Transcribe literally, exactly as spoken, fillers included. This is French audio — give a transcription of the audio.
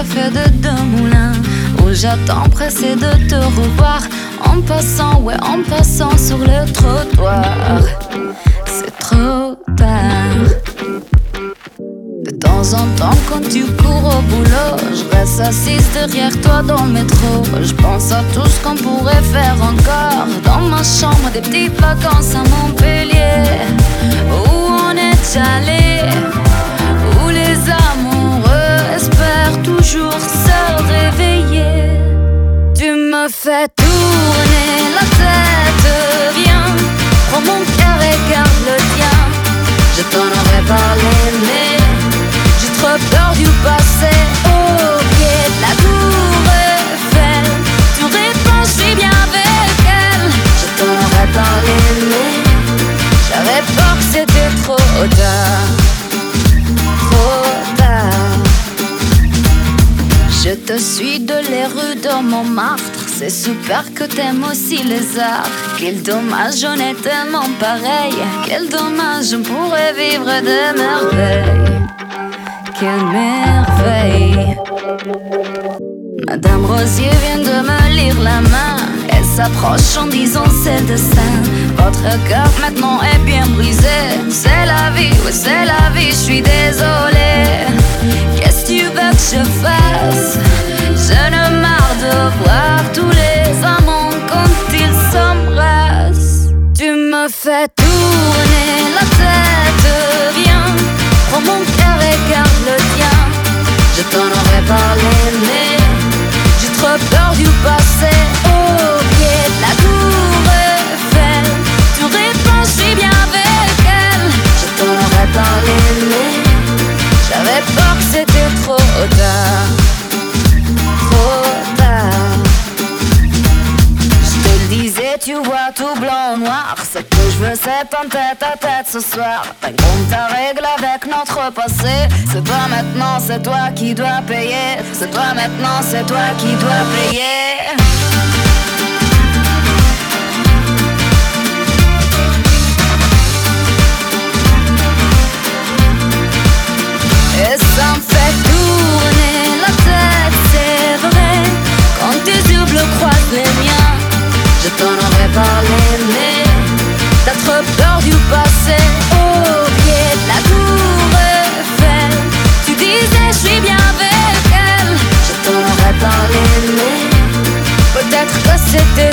café de deux moulins, où j'attends pressé de te revoir. En passant, ouais, en passant sur le trottoir. C'est trop tard. De temps en temps quand tu cours au boulot, je reste assise derrière toi dans le métro. Je pense à tout ce qu'on pourrait faire encore. Dans ma chambre, des petites vacances à Montpellier, où on est allé, où les amoureux espèrent toujours se réveiller. Tu me fais tourner la tête, viens, prends mon cœur et garde le tien. Je t'en aurais parlé mais j'ai trop peur du passé. Au pied de la tour Eiffel, tu réponds, je suis bien avec elle. Je t'en aurais parlé mais j'avais peur que c'était trop tard. Trop tard. Je te suis de les rues de Montmartre. C'est super que t'aimes aussi les arts. Quel dommage, on est tellement pareil. Quel dommage, on pourrait vivre de merveilles. Quelle merveille. Madame Rosier vient de me lire la main. Elle s'approche en disant c'est le destin. Votre cœur maintenant est bien brisé. C'est la vie, oui c'est la vie, je suis désolée. Qu'est-ce que tu veux que je fasse? Je ne marre de voir tous les amants quand ils s'embrassent. Tu me fais tourner la tête, viens, prends mon cœur et garde le tien. Je t'en aurais parlé mais j'ai trop peur du passé. Au pied de la tour Eiffel, tu réponds, je suis bien avec elle. Je t'en aurais parlé mais j'avais peur que c'était trop tard. Trop tard. Je te le disais, tu vois tout blanc ou noir. Ce que je veux c'est un tête à tête ce soir. Compte ta règle avec notre passé. C'est toi maintenant, c'est toi qui dois payer. C'est toi maintenant, c'est toi qui dois payer. Et ça me fait tourner la tête, c'est vrai. Quand tes yeux bleus croisent les miens, je t'en aurais parlé mais t'as trop peur du passé. Au pied de la tour Eiffel, tu disais je suis bien avec elle. Je t'en aurais parlé mais peut-être que c'était